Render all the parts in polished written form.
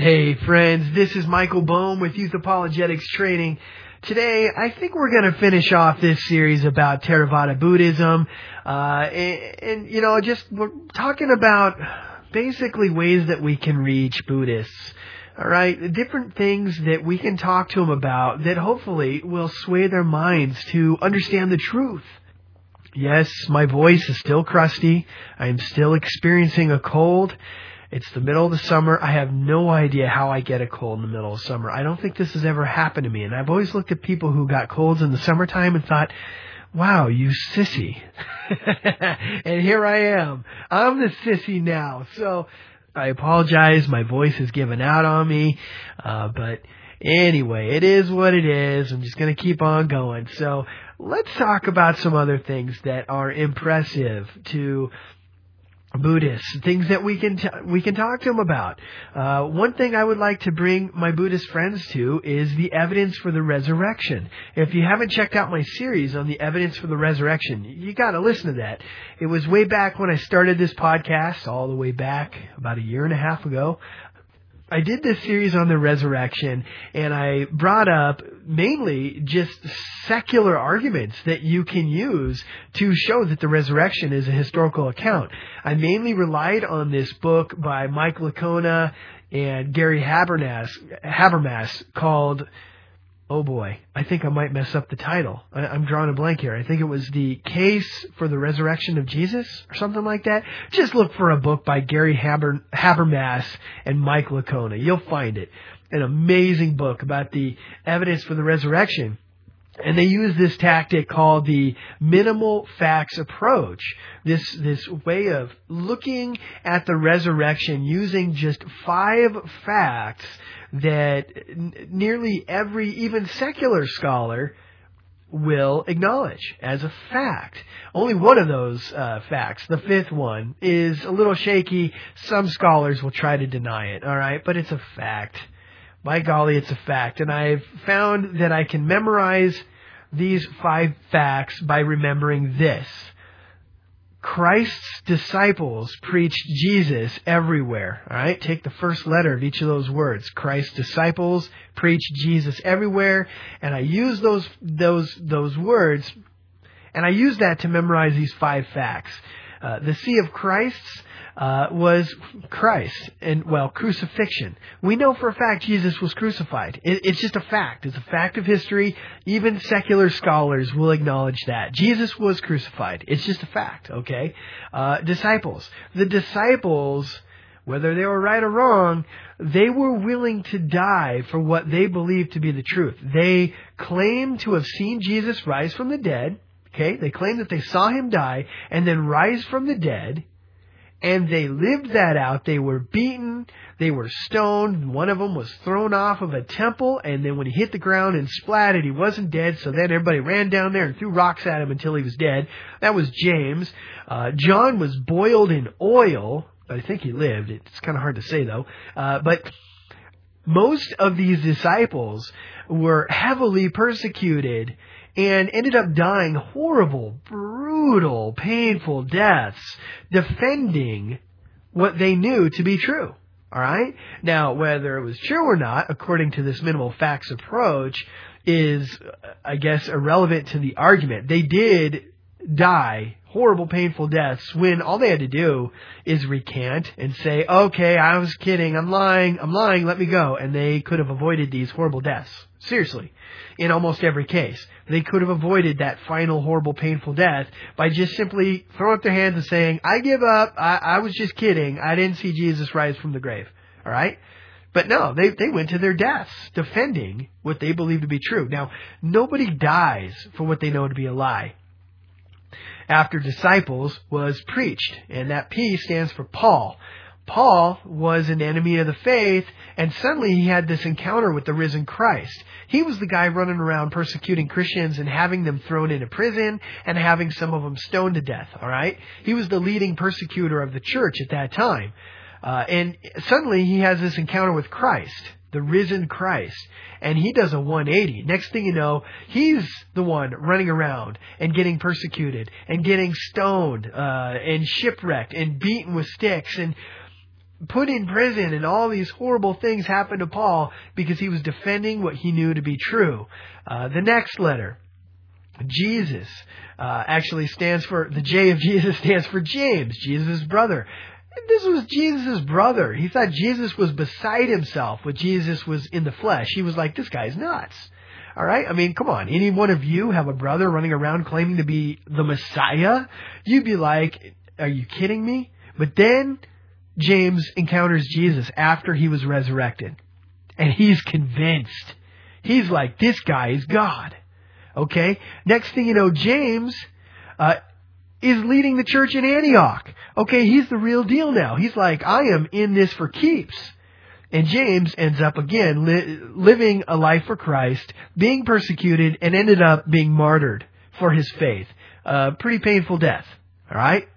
Hey friends, this is Michael Bohm with Youth Apologetics Training. Today, I think we're going to finish off this series about Theravada Buddhism. Just we're talking about basically ways that we can reach Buddhists. All right, different things that we can talk to them about that hopefully will sway their minds to understand the truth. Yes, my voice is still crusty. I'm still experiencing a cold. It's the middle of the summer. I have no idea how I get a cold in the middle of summer. I don't think this has ever happened to me. And I've always looked at people who got colds in the summertime and thought, wow, you sissy. And here I am. I'm the sissy now. So I apologize. My voice has given out on me. But anyway, it is what it is. I'm just going to keep on going. So let's talk about some other things that are impressive to Buddhists, things that we can talk to them about. One thing I would like to bring my Buddhist friends to is the evidence for the resurrection. If you haven't checked out my series on the evidence for the resurrection, you got to listen to that. It was way back when I started this podcast, all the way back about a year and a half ago. I did this series on the resurrection, and I brought up mainly just secular arguments that you can use to show that the resurrection is a historical account. I mainly relied on this book by Mike Licona and Gary Habermas called, oh boy, I think I might mess up the title. I'm drawing a blank here. I think it was The Case for the Resurrection of Jesus or something like that. Just look for a book by Gary Habermas and Mike Licona. You'll find it. An amazing book about the evidence for the resurrection. And they use this tactic called the minimal facts approach. This way of looking at the resurrection using just 5 facts that nearly every, even secular scholar, will acknowledge as a fact. Only one of those facts, the 5th one, is a little shaky. Some scholars will try to deny it, all right? But it's a fact. By golly, it's a fact. And I've found that I can memorize these 5 facts by remembering this. Christ's disciples preached Jesus everywhere. All right, take the first letter of each of those words. Christ's disciples preached Jesus everywhere, and I use those words, and I use that to memorize these 5 facts. The C of Christ's was Christ, and crucifixion. We know for a fact Jesus was crucified. It's just a fact. It's a fact of history. Even secular scholars will acknowledge that. Jesus was crucified. It's just a fact, okay? Disciples. The disciples, whether they were right or wrong, they were willing to die for what they believed to be the truth. They claimed to have seen Jesus rise from the dead. Okay? They claimed that they saw him die and then rise from the dead. And they lived that out. They were beaten. They were stoned. One of them was thrown off of a temple. And then when he hit the ground and splatted, he wasn't dead. So then everybody ran down there and threw rocks at him until he was dead. That was James. John was boiled in oil. I think he lived. It's kind of hard to say, though. But most of these disciples were heavily persecuted and ended up dying horrible, brutal, painful deaths defending what they knew to be true. All right? Now, whether it was true or not, according to this minimal facts approach, is, I guess, irrelevant to the argument. They did die horrible, painful deaths when all they had to do is recant and say, okay, I was kidding, I'm lying, let me go. And they could have avoided these horrible deaths. Seriously. In almost every case. They could have avoided that final, horrible, painful death by just simply throwing up their hands and saying, I give up, I was just kidding, I didn't see Jesus rise from the grave. All right? But no, they went to their deaths defending what they believe to be true. Now, nobody dies for what they know to be a lie. After disciples was preached, and that P stands for Paul. Paul was an enemy of the faith, and suddenly he had this encounter with the risen Christ. He was the guy running around persecuting Christians and having them thrown into prison and having some of them stoned to death, all right? He was the leading persecutor of the church at that time. And suddenly he has this encounter with Christ, the risen Christ, and he does a 180. Next thing you know, he's the one running around and getting persecuted and getting stoned and shipwrecked and beaten with sticks. And put in prison, and all these horrible things happened to Paul because he was defending what he knew to be true. The next letter, Jesus, actually stands for, the J of Jesus stands for James, Jesus' brother. This was Jesus' brother. He thought Jesus was beside himself when Jesus was in the flesh. He was like, this guy's nuts. All right? I mean, come on. Any one of you have a brother running around claiming to be the Messiah? You'd be like, are you kidding me? But then James encounters Jesus after he was resurrected. And he's convinced. He's like, this guy is God. Okay? Next thing you know, James is leading the church in Antioch. Okay, he's the real deal now. He's like, I am in this for keeps. And James ends up again living a life for Christ, being persecuted, and ended up being martyred for his faith. Pretty painful death. All right?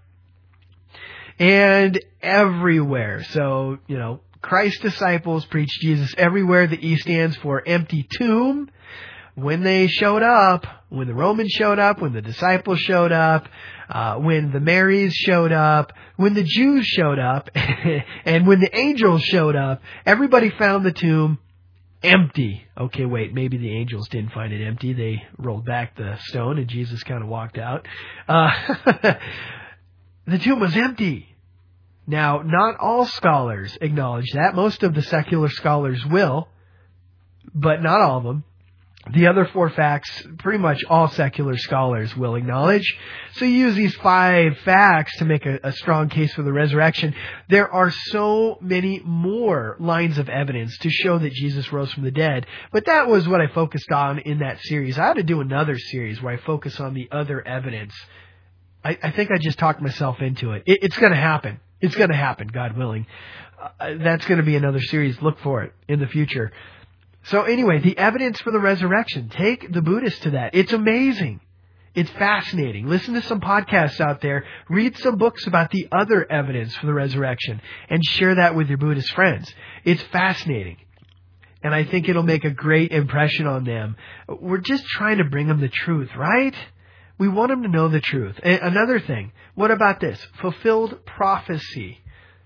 And everywhere. So, Christ's disciples preached Jesus everywhere. The E stands for empty tomb. When they showed up, when the Romans showed up, when the disciples showed up, when the Marys showed up, when the Jews showed up, and when the angels showed up, everybody found the tomb empty. Okay, wait, maybe the angels didn't find it empty. They rolled back the stone and Jesus kind of walked out. The tomb was empty. Now, not all scholars acknowledge that. Most of the secular scholars will, but not all of them. The other 4 facts, pretty much all secular scholars will acknowledge. So you use these 5 facts to make a strong case for the resurrection. There are so many more lines of evidence to show that Jesus rose from the dead. But that was what I focused on in that series. I ought to do another series where I focus on the other evidence. I think I just talked myself into it. It's going to happen. It's going to happen, God willing. That's going to be another series. Look for it in the future. So anyway, the evidence for the resurrection. Take the Buddhists to that. It's amazing. It's fascinating. Listen to some podcasts out there. Read some books about the other evidence for the resurrection and share that with your Buddhist friends. It's fascinating. And I think it'll make a great impression on them. We're just trying to bring them the truth, right? We want them to know the truth. And another thing, what about this? Fulfilled prophecy.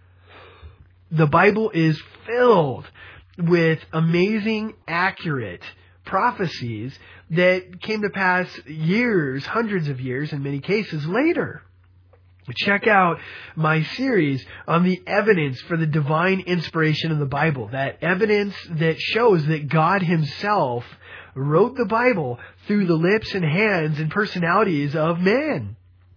The Bible is filled with amazing, accurate prophecies that came to pass years, hundreds of years, in many cases later. Check out my series on the evidence for the divine inspiration of the Bible. That evidence that shows that God Himself wrote the Bible through the lips and hands and personalities of men.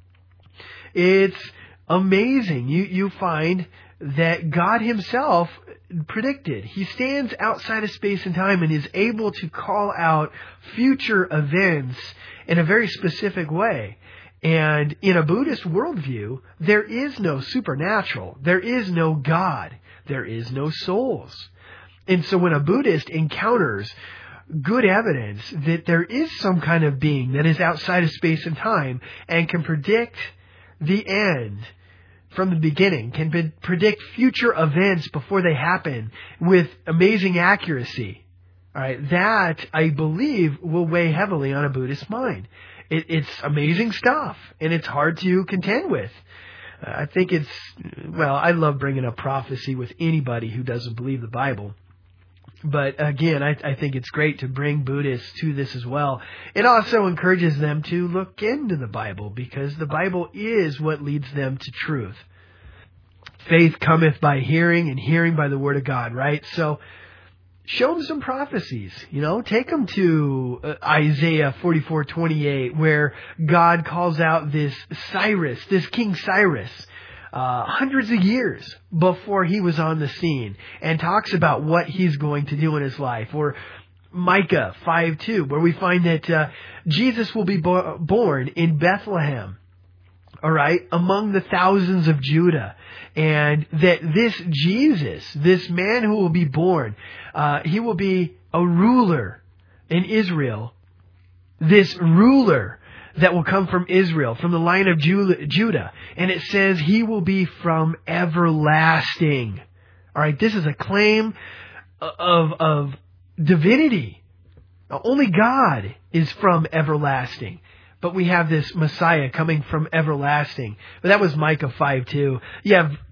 It's amazing. You find that God Himself predicted. He stands outside of space and time and is able to call out future events in a very specific way. And in a Buddhist worldview, there is no supernatural. There is no God. There is no souls. And so when a Buddhist encounters good evidence that there is some kind of being that is outside of space and time and can predict the end from the beginning, can predict future events before they happen with amazing accuracy. All right, that, I believe, will weigh heavily on a Buddhist mind. It's amazing stuff, and it's hard to contend with. I think I love bringing up prophecy with anybody who doesn't believe the Bible. But again, I think it's great to bring Buddhists to this as well. It also encourages them to look into the Bible, because the Bible is what leads them to truth. Faith cometh by hearing, and hearing by the Word of God, right? So show them some prophecies, take them to Isaiah 44:28, where God calls out this King Cyrus, hundreds of years before he was on the scene, and talks about what he's going to do in his life. Or Micah 5:2, where we find that Jesus will be born in Bethlehem, all right, among the thousands of Judah. And that this Jesus, this man who will be born, he will be a ruler in Israel. This ruler that will come from Israel, from the line of Judah. And it says he will be from everlasting. All right, this is a claim of divinity. Only God is from everlasting. But we have this Messiah coming from everlasting. But that was Micah 5:2. You have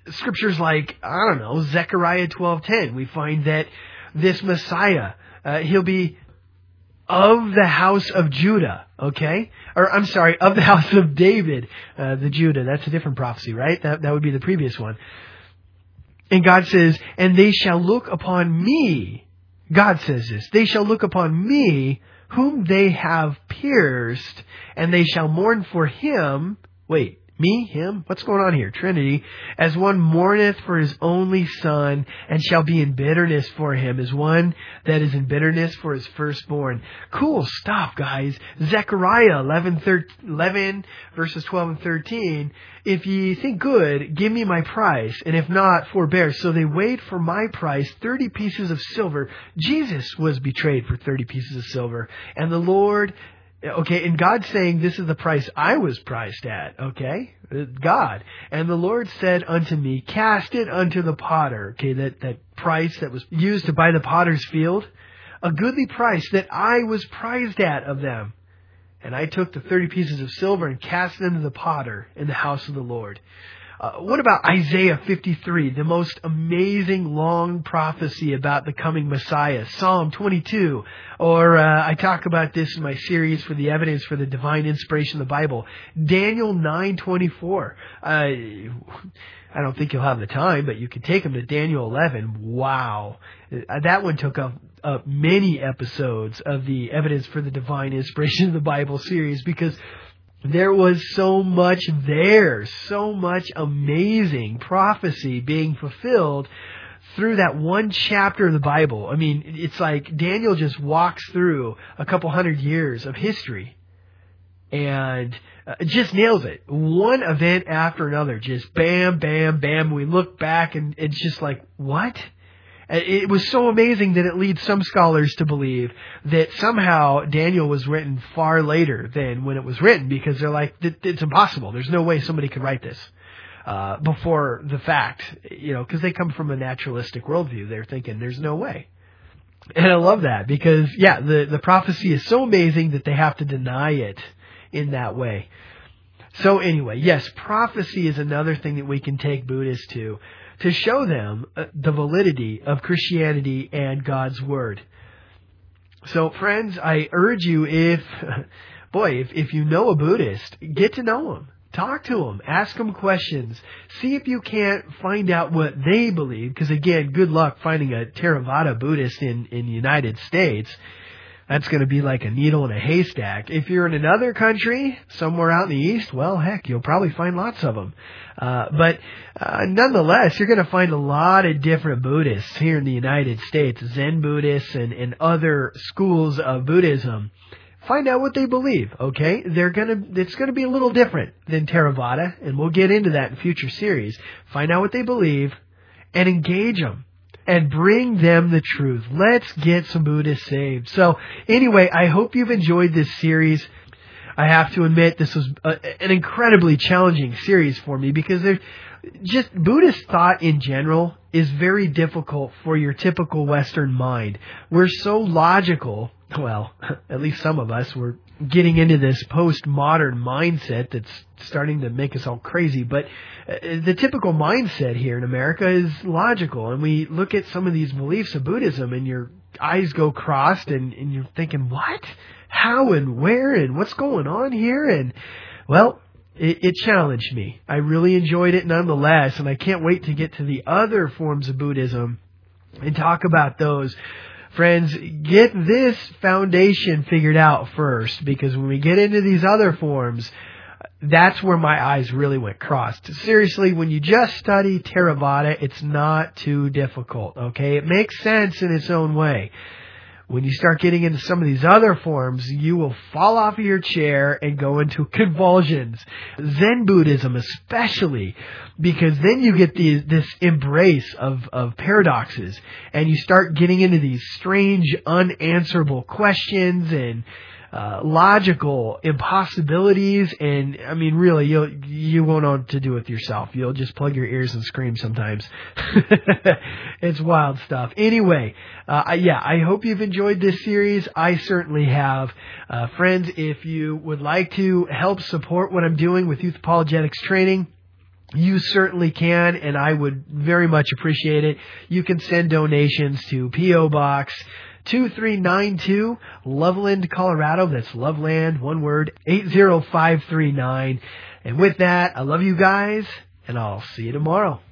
scriptures like, I don't know, Zechariah 12:10, we find that this Messiah, he'll be of the house of Judah, okay? Or, I'm sorry, of the house of David, the Judah. That's a different prophecy, right? That would be the previous one. And God says, and they shall look upon me. God says this. They shall look upon me, whom they have pierced, and they shall mourn for him. Wait. Me, him, what's going on here? Trinity. As one mourneth for his only son, and shall be in bitterness for him, as one that is in bitterness for his firstborn. Cool stuff, guys. Zechariah 11 verses 12 and 13. If ye think good, give me my price, and if not, forbear. So they weighed for my price 30 pieces of silver. Jesus was betrayed for 30 pieces of silver. And the Lord... Okay, and God's saying, this is the price I was priced at, okay? God. And the Lord said unto me, cast it unto the potter. Okay, that price that was used to buy the potter's field. A goodly price that I was prized at of them. And I took the 30 pieces of silver and cast them to the potter in the house of the Lord. What about Isaiah 53, the most amazing long prophecy about the coming Messiah? Psalm 22, or I talk about this in my series for the evidence for the divine inspiration of the Bible. Daniel 9:24. I don't think you'll have the time, but you can take them to Daniel 11. Wow. That one took up many episodes of the evidence for the divine inspiration of the Bible series, because there was so much there, so much amazing prophecy being fulfilled through that one chapter of the Bible. I mean, it's like Daniel just walks through a couple hundred years of history and just nails it. One event after another, just bam, bam, bam. We look back and it's just like, what? It was so amazing that it leads some scholars to believe that somehow Daniel was written far later than when it was written, because they're like, it's impossible. There's no way somebody could write this before the fact, because they come from a naturalistic worldview. They're thinking there's no way. And I love that because, the prophecy is so amazing that they have to deny it in that way. So anyway, yes, prophecy is another thing that we can take Buddhists to show them the validity of Christianity and God's Word. So friends, I urge you, if you know a Buddhist, get to know them. Talk to them. Ask them questions. See if you can't find out what they believe, because again, good luck finding a Theravada Buddhist in the United States. That's going to be like a needle in a haystack. If you're in another country, somewhere out in the East, well, heck, you'll probably find lots of them. But nonetheless, you're going to find a lot of different Buddhists here in the United States, Zen Buddhists and other schools of Buddhism. Find out what they believe, okay? It's going to be a little different than Theravada, and we'll get into that in future series. Find out what they believe and engage them. And bring them the truth. Let's get some Buddhists saved. So anyway, I hope you've enjoyed this series. I have to admit this was an incredibly challenging series for me, because just Buddhist thought in general is very difficult for your typical Western mind. We're so logical. Well, at least some of us, we're getting into this postmodern mindset that's starting to make us all crazy. But the typical mindset here in America is logical. And we look at some of these beliefs of Buddhism and your eyes go crossed and you're thinking, what? How and where and what's going on here? And, well, it challenged me. I really enjoyed it nonetheless. And I can't wait to get to the other forms of Buddhism and talk about those. Friends, get this foundation figured out first, because when we get into these other forms, that's where my eyes really went crossed. Seriously, when you just study Theravada, it's not too difficult, okay? It makes sense in its own way. When you start getting into some of these other forms, you will fall off of your chair and go into convulsions. Zen Buddhism especially, because then you get this embrace of paradoxes, and you start getting into these strange, unanswerable questions and logical impossibilities, and I mean, really, you won't know what to do with yourself. You'll just plug your ears and scream sometimes. It's wild stuff. Anyway, I hope you've enjoyed this series. I certainly have. Friends, if you would like to help support what I'm doing with Youth Apologetics Training, you certainly can, and I would very much appreciate it. You can send donations to P.O. Box 2392, Loveland, Colorado. That's Loveland, one word, 80539. And with that, I love you guys, and I'll see you tomorrow.